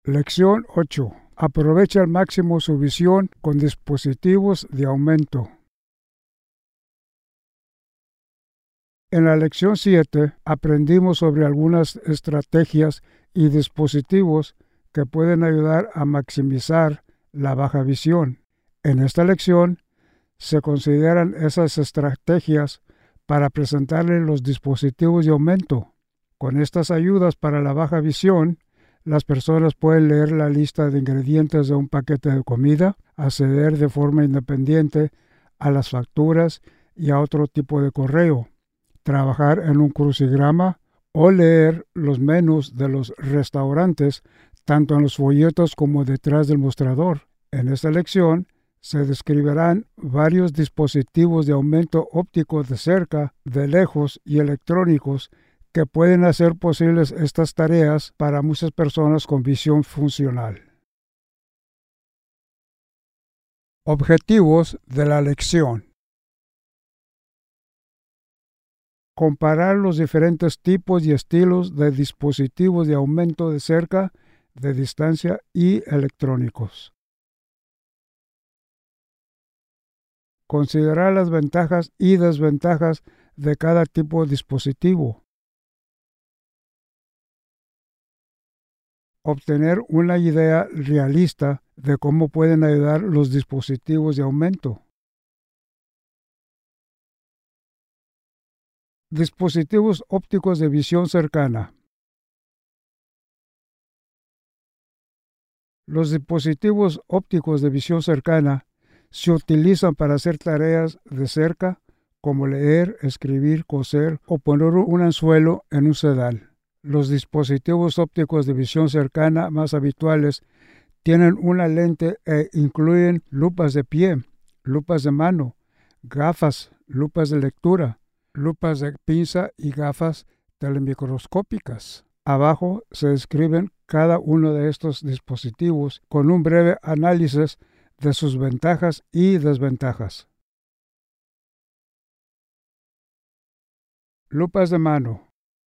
Lección 8. Aprovecha al máximo su visión con dispositivos de aumento. En la lección 7 aprendimos sobre algunas estrategias y dispositivos que pueden ayudar a maximizar la baja visión. En esta lección se consideran esas estrategias para presentarle los dispositivos de aumento. Con estas ayudas para la baja visión, las personas pueden leer la lista de ingredientes de un paquete de comida, acceder de forma independiente a las facturas y a otro tipo de correo, trabajar en un crucigrama o leer los menús de los restaurantes, tanto en los folletos como detrás del mostrador. En esta lección se describirán varios dispositivos de aumento óptico de cerca, de lejos y electrónicos que pueden hacer posibles estas tareas para muchas personas con visión funcional. Objetivos de la lección. Comparar los diferentes tipos y estilos de dispositivos de aumento de cerca, de distancia y electrónicos. Considerar las ventajas y desventajas de cada tipo de dispositivo. Obtener una idea realista de cómo pueden ayudar los dispositivos de aumento. Dispositivos ópticos de visión cercana. Los dispositivos ópticos de visión cercana se utilizan para hacer tareas de cerca, como leer, escribir, coser o poner un anzuelo en un sedal. Los dispositivos ópticos de visión cercana más habituales tienen una lente e incluyen lupas de pie, lupas de mano, gafas, lupas de lectura, lupas de pinza y gafas telemicroscópicas. Abajo se describen cada uno de estos dispositivos con un breve análisis de sus ventajas y desventajas. Lupas de mano.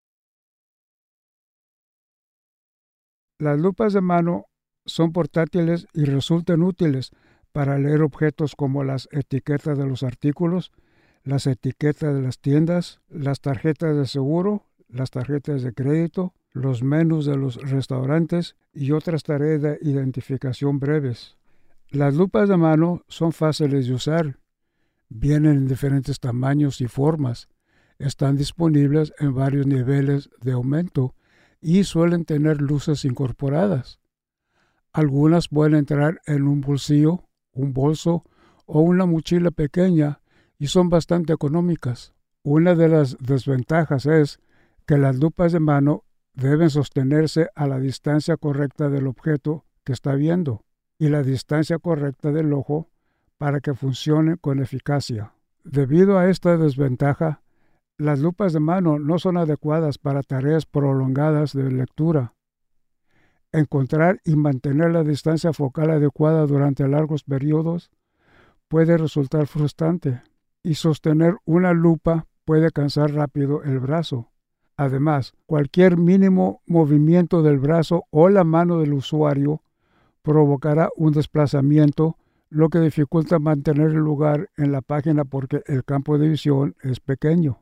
Las lupas de mano son portátiles y resultan útiles para leer objetos como las etiquetas de los artículos, las etiquetas de las tiendas, las tarjetas de seguro, las tarjetas de crédito, los menús de los restaurantes y otras tareas de identificación breves. Las lupas de mano son fáciles de usar, vienen en diferentes tamaños y formas, están disponibles en varios niveles de aumento y suelen tener luces incorporadas. Algunas pueden entrar en un bolsillo, un bolso o una mochila pequeña y son bastante económicas. Una de las desventajas es que las lupas de mano deben sostenerse a la distancia correcta del objeto que está viendo y la distancia correcta del ojo para que funcione con eficacia. Debido a esta desventaja, las lupas de mano no son adecuadas para tareas prolongadas de lectura. Encontrar y mantener la distancia focal adecuada durante largos periodos puede resultar frustrante, y sostener una lupa puede cansar rápido el brazo. Además, cualquier mínimo movimiento del brazo o la mano del usuario provocará un desplazamiento, lo que dificulta mantener el lugar en la página porque el campo de visión es pequeño.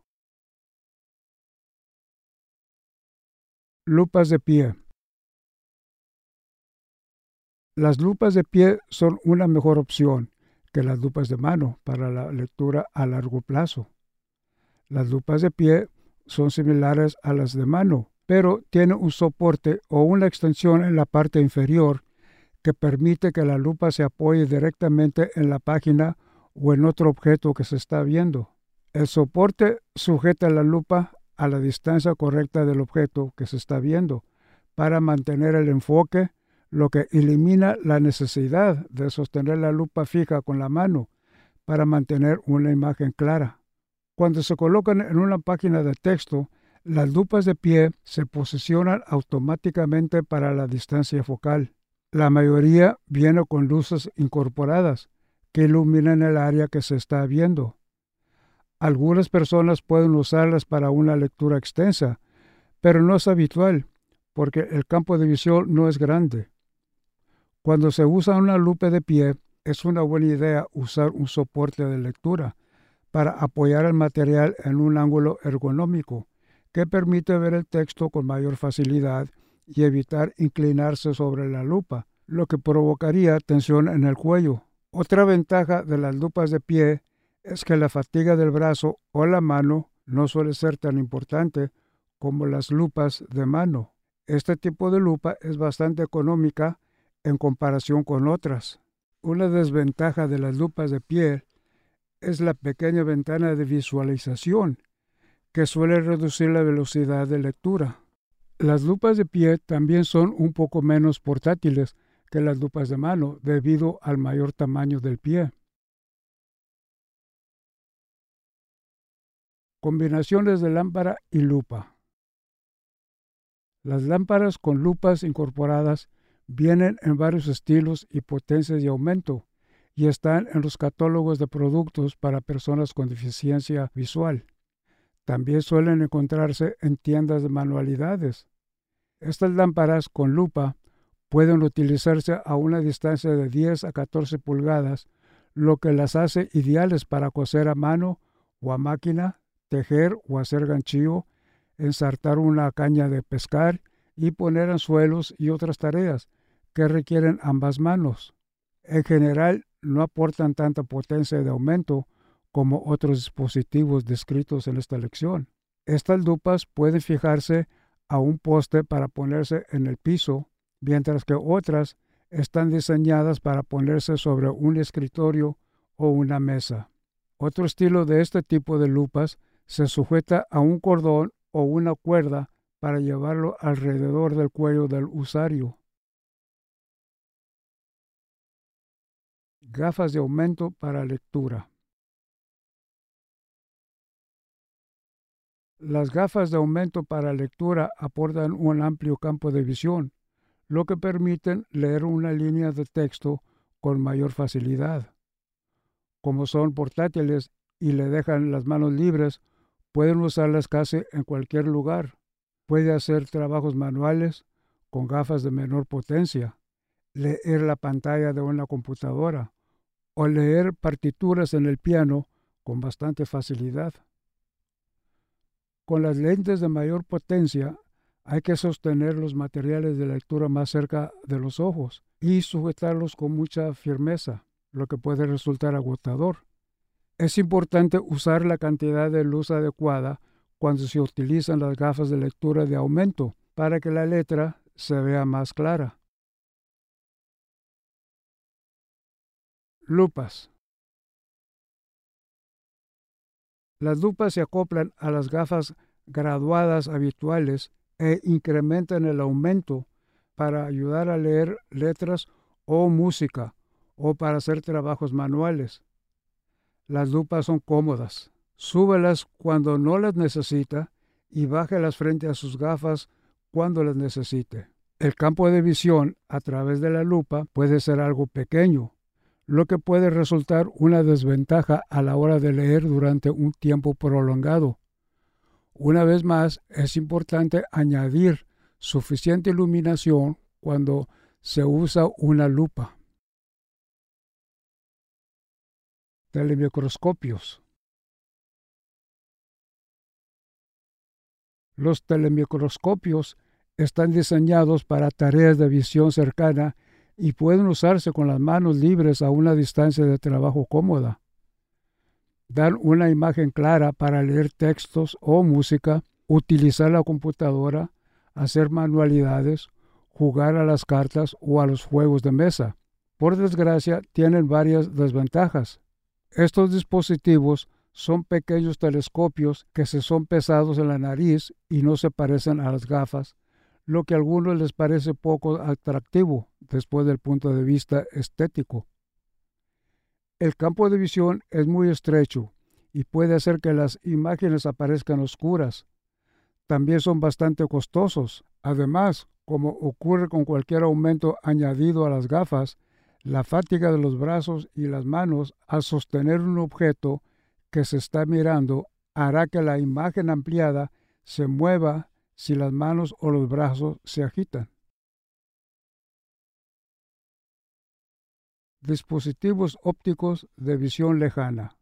Lupas de pie. Las lupas de pie son una mejor opción que las lupas de mano para la lectura a largo plazo. Las lupas de pie son similares a las de mano, pero tienen un soporte o una extensión en la parte inferior que permite que la lupa se apoye directamente en la página o en otro objeto que se está viendo. El soporte sujeta la lupa a la distancia correcta del objeto que se está viendo para mantener el enfoque, lo que elimina la necesidad de sostener la lupa fija con la mano para mantener una imagen clara. Cuando se colocan en una página de texto, las lupas de pie se posicionan automáticamente para la distancia focal. La mayoría viene con luces incorporadas que iluminan el área que se está viendo. Algunas personas pueden usarlas para una lectura extensa, pero no es habitual porque el campo de visión no es grande. Cuando se usa una lupa de pie, es una buena idea usar un soporte de lectura para apoyar el material en un ángulo ergonómico que permite ver el texto con mayor facilidad y evitar inclinarse sobre la lupa, lo que provocaría tensión en el cuello. Otra ventaja de las lupas de pie es que la fatiga del brazo o la mano no suele ser tan importante como las lupas de mano. Este tipo de lupa es bastante económica en comparación con otras. Una desventaja de las lupas de pie es la pequeña ventana de visualización, que suele reducir la velocidad de lectura. Las lupas de pie también son un poco menos portátiles que las lupas de mano debido al mayor tamaño del pie. Combinaciones de lámpara y lupa. Las lámparas con lupas incorporadas vienen en varios estilos y potencias de aumento y están en los catálogos de productos para personas con deficiencia visual. También suelen encontrarse en tiendas de manualidades. Estas lámparas con lupa pueden utilizarse a una distancia de 10 a 14 pulgadas, lo que las hace ideales para coser a mano o a máquina, tejer o hacer ganchillo, ensartar una caña de pescar y poner anzuelos y otras tareas que requieren ambas manos. En general, no aportan tanta potencia de aumento como otros dispositivos descritos en esta lección. Estas lupas pueden fijarse a un poste para ponerse en el piso, mientras que otras están diseñadas para ponerse sobre un escritorio o una mesa. Otro estilo de este tipo de lupas se sujeta a un cordón o una cuerda para llevarlo alrededor del cuello del usuario. Gafas de aumento para lectura. Las gafas de aumento para lectura aportan un amplio campo de visión, lo que permiten leer una línea de texto con mayor facilidad. Como son portátiles y le dejan las manos libres, pueden usarlas casi en cualquier lugar. Puede hacer trabajos manuales con gafas de menor potencia, leer la pantalla de una computadora o leer partituras en el piano con bastante facilidad. Con las lentes de mayor potencia hay que sostener los materiales de lectura más cerca de los ojos y sujetarlos con mucha firmeza, lo que puede resultar agotador. Es importante usar la cantidad de luz adecuada cuando se utilizan las gafas de lectura de aumento para que la letra se vea más clara. Lupas. Las lupas se acoplan a las gafas graduadas habituales e incrementan el aumento para ayudar a leer letras o música o para hacer trabajos manuales. Las lupas son cómodas. Súbelas cuando no las necesita y bájelas frente a sus gafas cuando las necesite. El campo de visión a través de la lupa puede ser algo pequeño, lo que puede resultar una desventaja a la hora de leer durante un tiempo prolongado. Una vez más, es importante añadir suficiente iluminación cuando se usa una lupa. Telemicroscopios. Los telemicroscopios están diseñados para tareas de visión cercana y pueden usarse con las manos libres a una distancia de trabajo cómoda. Dan una imagen clara para leer textos o música, utilizar la computadora, hacer manualidades, jugar a las cartas o a los juegos de mesa. Por desgracia, tienen varias desventajas. Estos dispositivos son pequeños telescopios que se son pesados en la nariz y no se parecen a las gafas, lo que a algunos les parece poco atractivo desde el punto de vista estético. El campo de visión es muy estrecho y puede hacer que las imágenes aparezcan oscuras. También son bastante costosos. Además, como ocurre con cualquier aumento añadido a las gafas, la fatiga de los brazos y las manos al sostener un objeto que se está mirando hará que la imagen ampliada se mueva si las manos o los brazos se agitan. Dispositivos ópticos de visión lejana.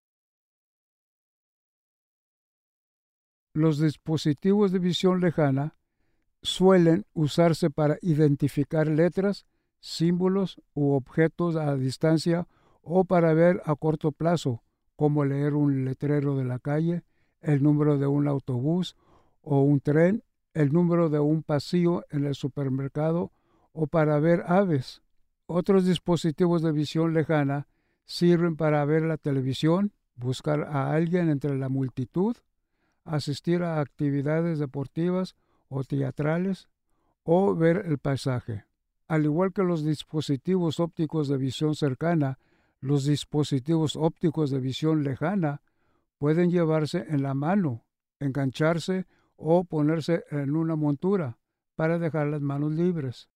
Los dispositivos de visión lejana suelen usarse para identificar letras, símbolos u objetos a distancia o para ver a corto plazo, como leer un letrero de la calle, el número de un autobús o un tren, el número de un pasillo en el supermercado o para ver aves. Otros dispositivos de visión lejana sirven para ver la televisión, buscar a alguien entre la multitud, asistir a actividades deportivas o teatrales o ver el paisaje. Al igual que los dispositivos ópticos de visión cercana, los dispositivos ópticos de visión lejana pueden llevarse en la mano, engancharse o ponerse en una montura para dejar las manos libres.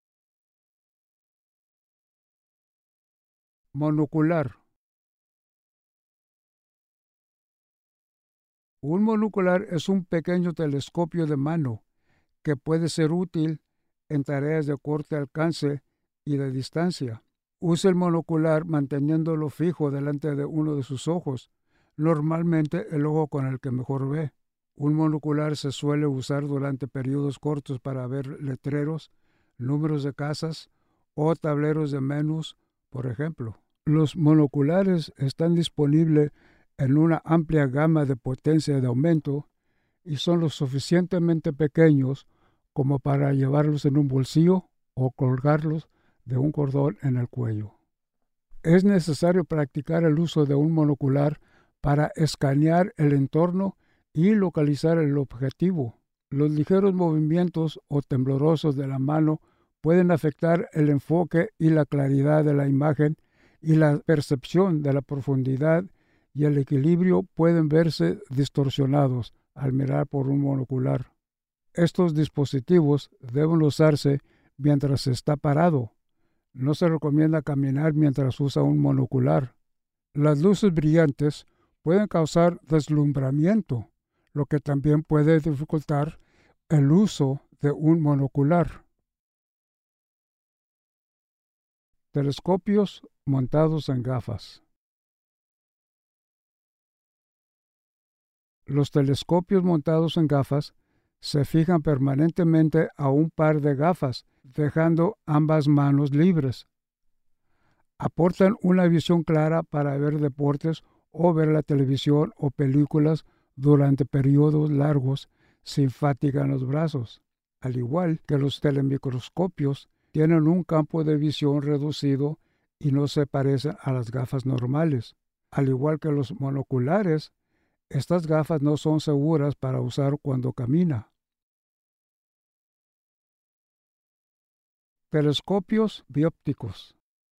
Monocular. Un monocular es un pequeño telescopio de mano que puede ser útil en tareas de corto alcance y de distancia. Use el monocular manteniéndolo fijo delante de uno de sus ojos, normalmente el ojo con el que mejor ve. Un monocular se suele usar durante periodos cortos para ver letreros, números de casas o tableros de menús, por ejemplo. Los monoculares están disponibles en una amplia gama de potencia de aumento y son lo suficientemente pequeños como para llevarlos en un bolsillo o colgarlos de un cordón en el cuello. Es necesario practicar el uso de un monocular para escanear el entorno y localizar el objetivo. Los ligeros movimientos o temblorosos de la mano pueden afectar el enfoque y la claridad de la imagen, y la percepción de la profundidad y el equilibrio pueden verse distorsionados al mirar por un monocular. Estos dispositivos deben usarse mientras se está parado. No se recomienda caminar mientras usa un monocular. Las luces brillantes pueden causar deslumbramiento, lo que también puede dificultar el uso de un monocular. Telescopios montados en gafas. Los telescopios montados en gafas se fijan permanentemente a un par de gafas, dejando ambas manos libres. Aportan una visión clara para ver deportes o ver la televisión o películas durante periodos largos sin fatiga en los brazos. Al igual que los telemicroscopios, tienen un campo de visión reducido y no se parecen a las gafas normales. Al igual que los monoculares, estas gafas no son seguras para usar cuando camina. Telescopios biópticos.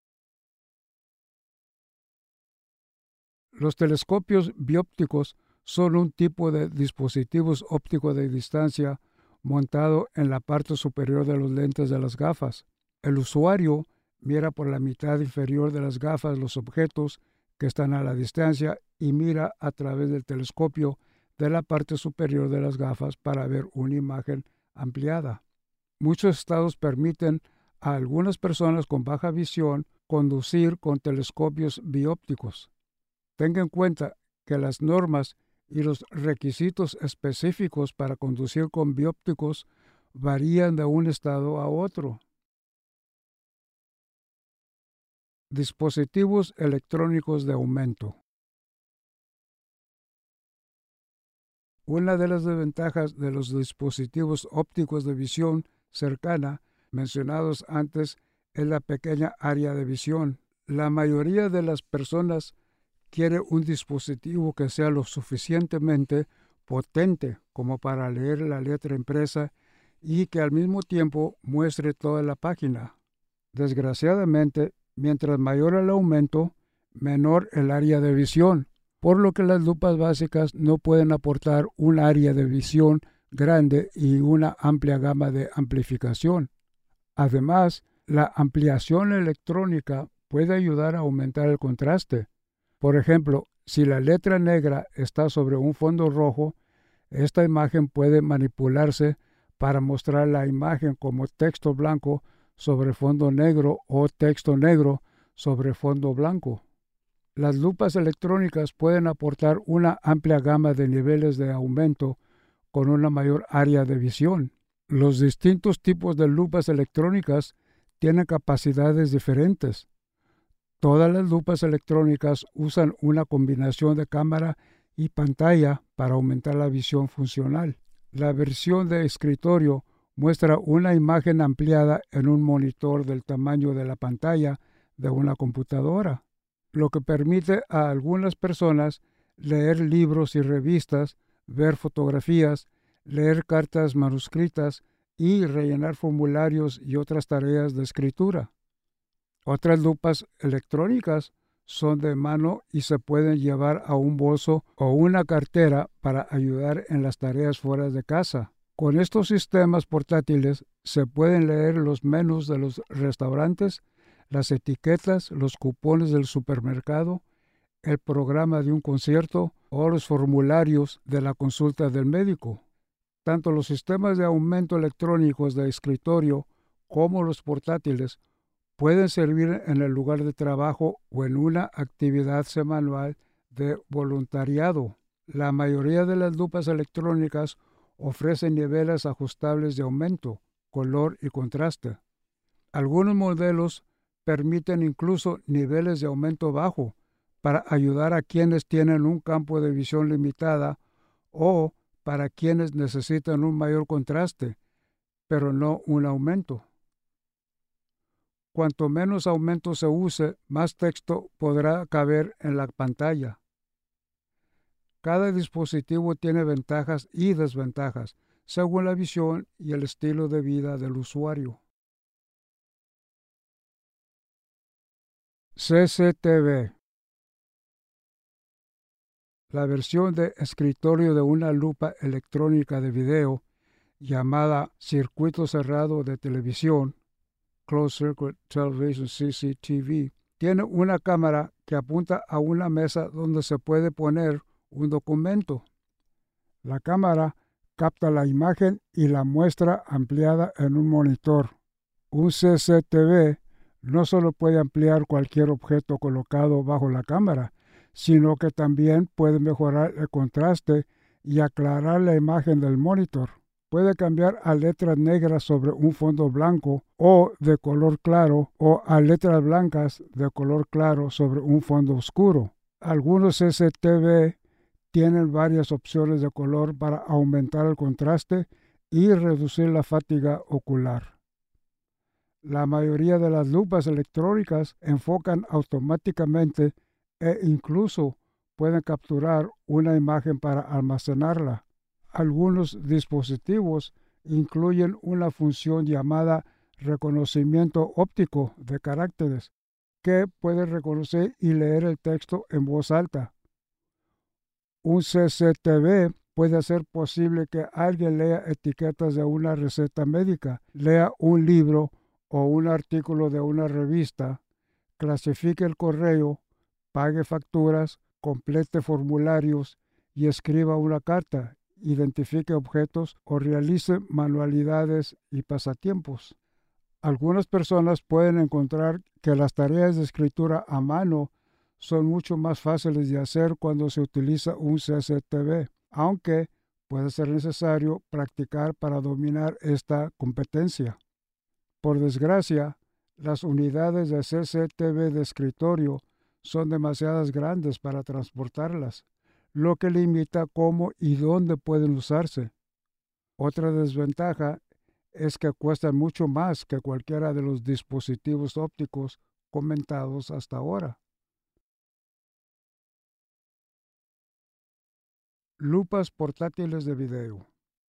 Los telescopios biópticos son un tipo de dispositivos ópticos de distancia montado en la parte superior de los lentes de las gafas. El usuario mira por la mitad inferior de las gafas los objetos que están a la distancia y mira a través del telescopio de la parte superior de las gafas para ver una imagen ampliada. Muchos estados permiten a algunas personas con baja visión conducir con telescopios biópticos. Tenga en cuenta que las normas y los requisitos específicos para conducir con biópticos varían de un estado a otro. Dispositivos electrónicos de aumento. Una de las desventajas de los dispositivos ópticos de visión cercana mencionados antes es la pequeña área de visión. La mayoría de las personas quiere un dispositivo que sea lo suficientemente potente como para leer la letra impresa y que al mismo tiempo muestre toda la página. Desgraciadamente, mientras mayor el aumento, menor el área de visión, por lo que las lupas básicas no pueden aportar un área de visión grande y una amplia gama de amplificación. Además, la ampliación electrónica puede ayudar a aumentar el contraste. Por ejemplo, si la letra negra está sobre un fondo rojo, esta imagen puede manipularse para mostrar la imagen como texto blanco sobre fondo negro o texto negro sobre fondo blanco. Las lupas electrónicas pueden aportar una amplia gama de niveles de aumento con una mayor área de visión. Los distintos tipos de lupas electrónicas tienen capacidades diferentes. Todas las lupas electrónicas usan una combinación de cámara y pantalla para aumentar la visión funcional. La versión de escritorio muestra una imagen ampliada en un monitor del tamaño de la pantalla de una computadora, lo que permite a algunas personas leer libros y revistas, ver fotografías, leer cartas manuscritas y rellenar formularios y otras tareas de escritura. Otras lupas electrónicas son de mano y se pueden llevar a un bolso o una cartera para ayudar en las tareas fuera de casa. Con estos sistemas portátiles se pueden leer los menús de los restaurantes, las etiquetas, los cupones del supermercado, el programa de un concierto o los formularios de la consulta del médico. Tanto los sistemas de aumento electrónicos de escritorio como los portátiles pueden servir en el lugar de trabajo o en una actividad semanal de voluntariado. La mayoría de las lupas electrónicas ofrecen niveles ajustables de aumento, color y contraste. Algunos modelos permiten incluso niveles de aumento bajo para ayudar a quienes tienen un campo de visión limitada o para quienes necesitan un mayor contraste, pero no un aumento. Cuanto menos aumento se use, más texto podrá caber en la pantalla. Cada dispositivo tiene ventajas y desventajas, según la visión y el estilo de vida del usuario. CCTV. La versión de escritorio de una lupa electrónica de video, llamada circuito cerrado de televisión, Closed Circuit Television CCTV, tiene una cámara que apunta a una mesa donde se puede poner un documento. La cámara capta la imagen y la muestra ampliada en un monitor. Un CCTV no solo puede ampliar cualquier objeto colocado bajo la cámara, sino que también puede mejorar el contraste y aclarar la imagen del monitor. Puede cambiar a letras negras sobre un fondo blanco o de color claro o a letras blancas de color claro sobre un fondo oscuro. Algunos CCTV tienen varias opciones de color para aumentar el contraste y reducir la fatiga ocular. La mayoría de las lupas electrónicas enfocan automáticamente e incluso pueden capturar una imagen para almacenarla. Algunos dispositivos incluyen una función llamada reconocimiento óptico de caracteres, que puede reconocer y leer el texto en voz alta. Un CCTV puede hacer posible que alguien lea etiquetas de una receta médica, lea un libro o un artículo de una revista, clasifique el correo, pague facturas, complete formularios y escriba una carta, identifique objetos o realice manualidades y pasatiempos. Algunas personas pueden encontrar que las tareas de escritura a mano son mucho más fáciles de hacer cuando se utiliza un CCTV, aunque puede ser necesario practicar para dominar esta competencia. Por desgracia, las unidades de CCTV de escritorio son demasiado grandes para transportarlas, lo que limita cómo y dónde pueden usarse. Otra desventaja es que cuestan mucho más que cualquiera de los dispositivos ópticos comentados hasta ahora. Lupas portátiles de video.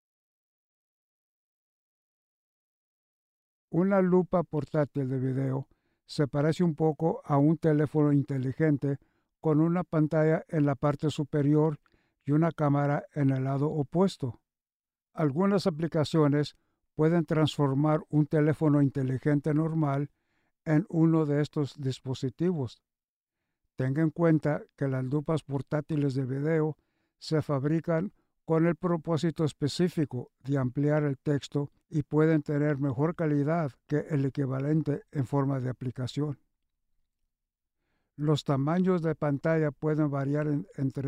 Una lupa portátil de video se parece un poco a un teléfono inteligente con una pantalla en la parte superior y una cámara en el lado opuesto. Algunas aplicaciones pueden transformar un teléfono inteligente normal en uno de estos dispositivos. Tenga en cuenta que las lupas portátiles de video se fabrican con el propósito específico de ampliar el texto y pueden tener mejor calidad que el equivalente en forma de aplicación. Los tamaños de pantalla pueden variar entre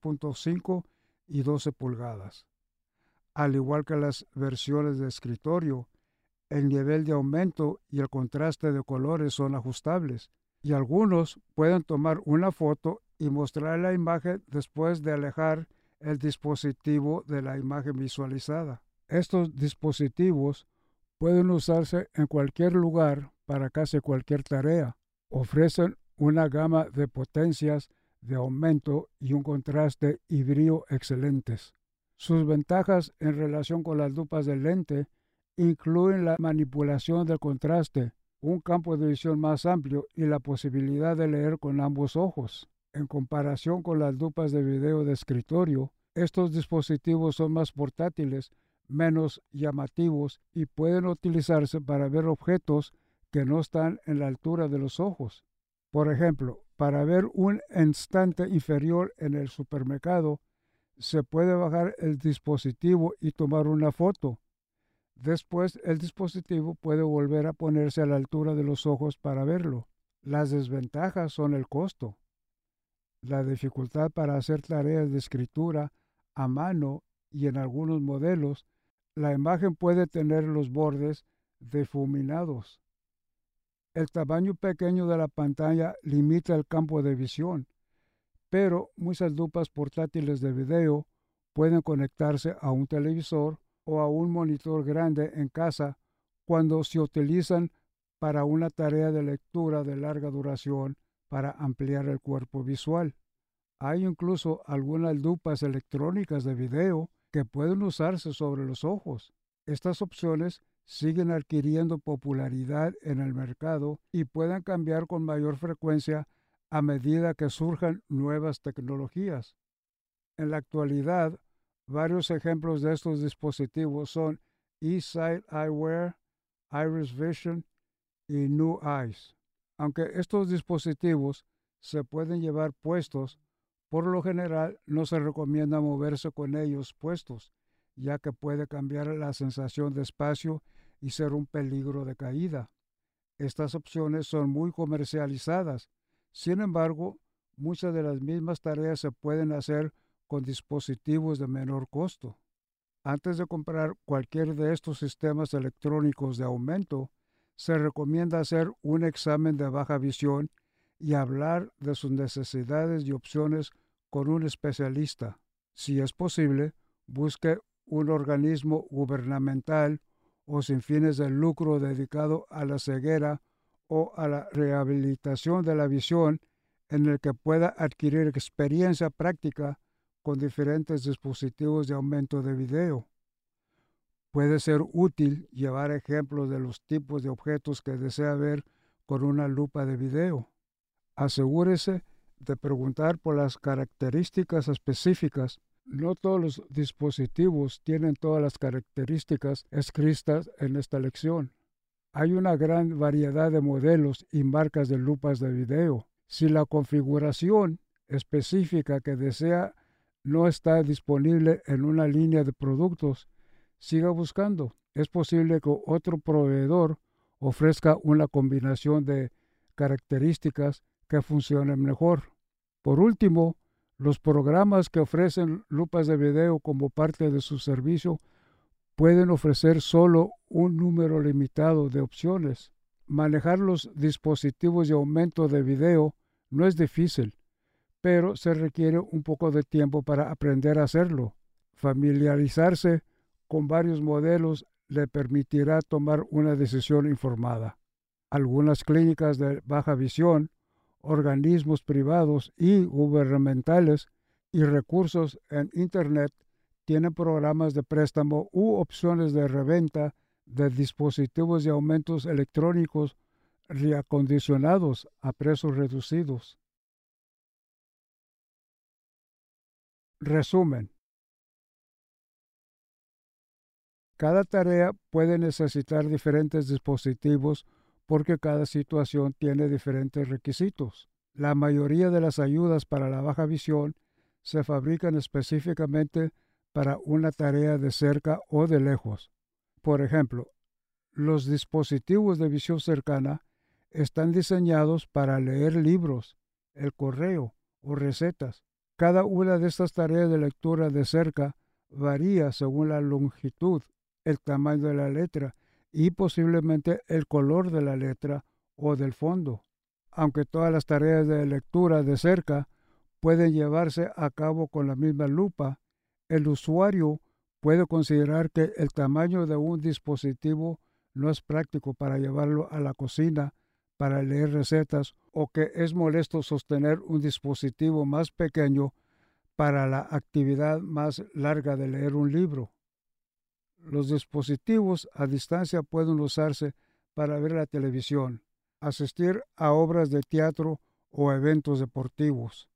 3.5 y 12 pulgadas. Al igual que las versiones de escritorio, el nivel de aumento y el contraste de colores son ajustables, y algunos pueden tomar una foto y mostrar la imagen después de alejar el dispositivo de la imagen visualizada. Estos dispositivos pueden usarse en cualquier lugar para casi cualquier tarea. Ofrecen una gama de potencias de aumento y un contraste y brillo excelentes. Sus ventajas en relación con las lupas de lente incluyen la manipulación del contraste, un campo de visión más amplio y la posibilidad de leer con ambos ojos. En comparación con las lupas de video de escritorio, estos dispositivos son más portátiles, menos llamativos y pueden utilizarse para ver objetos que no están en la altura de los ojos. Por ejemplo, para ver un instante inferior en el supermercado, se puede bajar el dispositivo y tomar una foto. Después, el dispositivo puede volver a ponerse a la altura de los ojos para verlo. Las desventajas son el costo, la dificultad para hacer tareas de escritura a mano y en algunos modelos, la imagen puede tener los bordes difuminados. El tamaño pequeño de la pantalla limita el campo de visión, pero muchas lupas portátiles de video pueden conectarse a un televisor o a un monitor grande en casa cuando se utilizan para una tarea de lectura de larga duración para ampliar el cuerpo visual. Hay incluso algunas lupas electrónicas de video que pueden usarse sobre los ojos. Estas opciones siguen adquiriendo popularidad en el mercado y pueden cambiar con mayor frecuencia a medida que surjan nuevas tecnologías. En la actualidad, varios ejemplos de estos dispositivos son eSight Eyewear, Iris Vision y New Eyes. Aunque estos dispositivos se pueden llevar puestos, por lo general no se recomienda moverse con ellos puestos, ya que puede cambiar la sensación de espacio y ser un peligro de caída. Estas opciones son muy comercializadas. Sin embargo, muchas de las mismas tareas se pueden hacer con dispositivos de menor costo. Antes de comprar cualquier de estos sistemas electrónicos de aumento, se recomienda hacer un examen de baja visión y hablar de sus necesidades y opciones con un especialista. Si es posible, busque un organismo gubernamental o sin fines de lucro dedicado a la ceguera o a la rehabilitación de la visión, en el que pueda adquirir experiencia práctica con diferentes dispositivos de aumento de video. Puede ser útil llevar ejemplos de los tipos de objetos que desea ver con una lupa de video. Asegúrese de preguntar por las características específicas. No todos los dispositivos tienen todas las características escritas en esta lección. Hay una gran variedad de modelos y marcas de lupas de video. Si la configuración específica que desea no está disponible en una línea de productos, siga buscando. Es posible que otro proveedor ofrezca una combinación de características que funcionen mejor. Por último, los programas que ofrecen lupas de video como parte de su servicio pueden ofrecer solo un número limitado de opciones. Manejar los dispositivos de aumento de video no es difícil, pero se requiere un poco de tiempo para aprender a hacerlo. Familiarizarse con varios modelos le permitirá tomar una decisión informada. Algunas clínicas de baja visión, organismos privados y gubernamentales y recursos en Internet tienen programas de préstamo u opciones de reventa de dispositivos de aumentos electrónicos reacondicionados a precios reducidos. Resumen. Cada tarea puede necesitar diferentes dispositivos porque cada situación tiene diferentes requisitos. La mayoría de las ayudas para la baja visión se fabrican específicamente para una tarea de cerca o de lejos. Por ejemplo, los dispositivos de visión cercana están diseñados para leer libros, el correo o recetas. Cada una de estas tareas de lectura de cerca varía según la longitud, el tamaño de la letra y posiblemente el color de la letra o del fondo. Aunque todas las tareas de lectura de cerca pueden llevarse a cabo con la misma lupa, el usuario puede considerar que el tamaño de un dispositivo no es práctico para llevarlo a la cocina para leer recetas o que es molesto sostener un dispositivo más pequeño para la actividad más larga de leer un libro. Los dispositivos a distancia pueden usarse para ver la televisión, asistir a obras de teatro o eventos deportivos.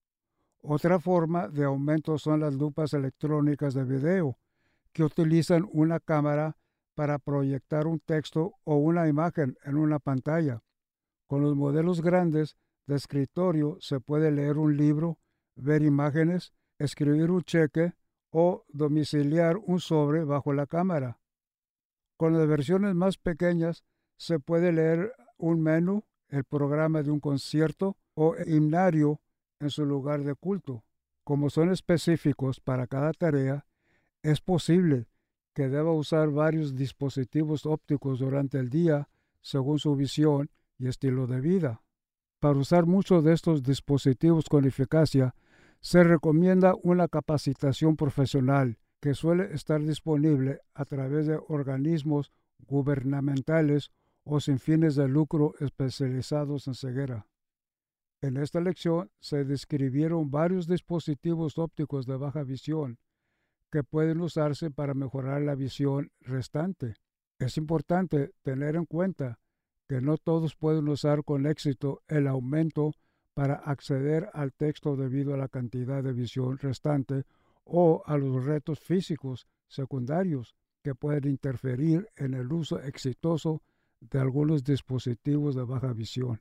Otra forma de aumento son las lupas electrónicas de video, que utilizan una cámara para proyectar un texto o una imagen en una pantalla. Con los modelos grandes de escritorio se puede leer un libro, ver imágenes, escribir un cheque o domiciliar un sobre bajo la cámara. Con las versiones más pequeñas se puede leer un menú, el programa de un concierto o himnario en su lugar de culto. Como son específicos para cada tarea, es posible que deba usar varios dispositivos ópticos durante el día según su visión y estilo de vida. Para usar muchos de estos dispositivos con eficacia, se recomienda una capacitación profesional que suele estar disponible a través de organismos gubernamentales o sin fines de lucro especializados en ceguera. En esta lección se describieron varios dispositivos ópticos de baja visión que pueden usarse para mejorar la visión restante. Es importante tener en cuenta que no todos pueden usar con éxito el aumento para acceder al texto debido a la cantidad de visión restante o a los retos físicos secundarios que pueden interferir en el uso exitoso de algunos dispositivos de baja visión.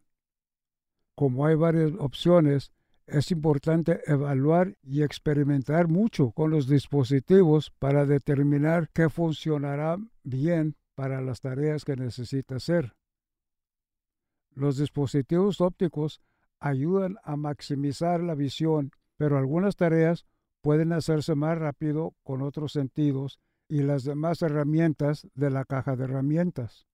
Como hay varias opciones, es importante evaluar y experimentar mucho con los dispositivos para determinar qué funcionará bien para las tareas que necesita hacer. Los dispositivos ópticos ayudan a maximizar la visión, pero algunas tareas pueden hacerse más rápido con otros sentidos y las demás herramientas de la caja de herramientas.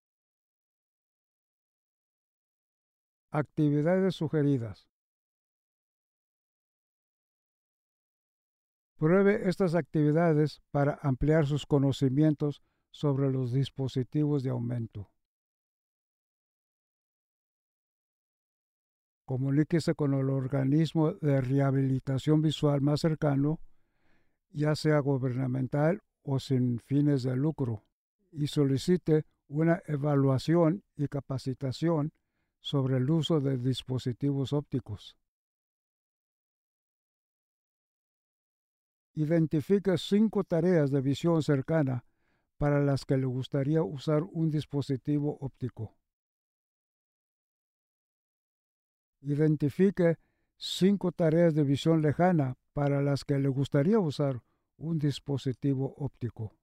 Actividades sugeridas. Pruebe estas actividades para ampliar sus conocimientos sobre los dispositivos de aumento. Comuníquese con el organismo de rehabilitación visual más cercano, ya sea gubernamental o sin fines de lucro, y solicite una evaluación y capacitación sobre el uso de dispositivos ópticos. Identifique 5 tareas de visión cercana para las que le gustaría usar un dispositivo óptico. Identifique 5 tareas de visión lejana para las que le gustaría usar un dispositivo óptico.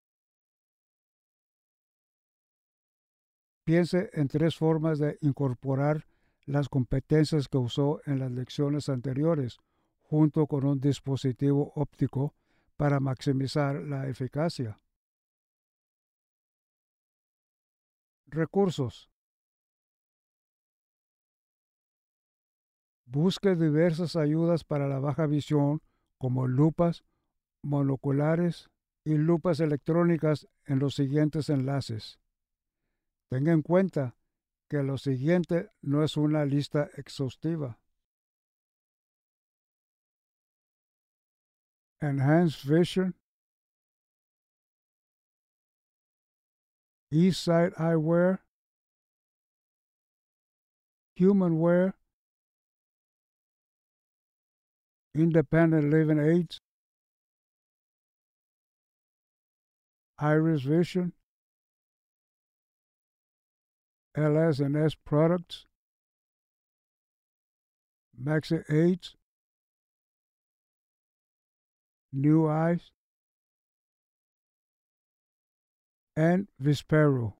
Piense en 3 formas de incorporar las competencias que usó en las lecciones anteriores junto con un dispositivo óptico para maximizar la eficacia. Recursos. Busque diversas ayudas para la baja visión como lupas, monoculares y lupas electrónicas en los siguientes enlaces. Tenga en cuenta que lo siguiente no es una lista exhaustiva. Enhanced Vision, Eastside Eyewear, Humanware, Independent Living Aids, Iris Vision, LS&S Products, Maxi Aids, New Eyes, and Vispero.